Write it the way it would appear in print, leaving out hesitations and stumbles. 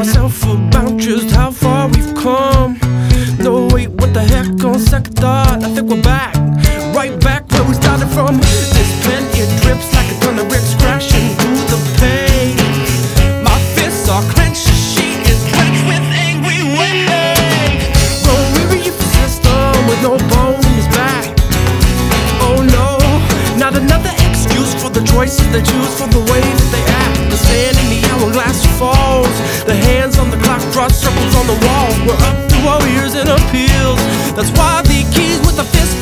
myself about just how far we've come. No, wait, what the heck? On second thought, I think we're back, right back where we started from. This pen, it drips like a ton of bricks crashing through the pain. My fists are clenched, the sheet is drenched with angry wind. Grown weary of the system with no bones back. Oh no, not another excuse for the choices they choose, for the way that they act. The sand in the hourglass falls, the hands on the clock draw circles on the wall. We're up to our ears in appeals. That's why the keys with the fist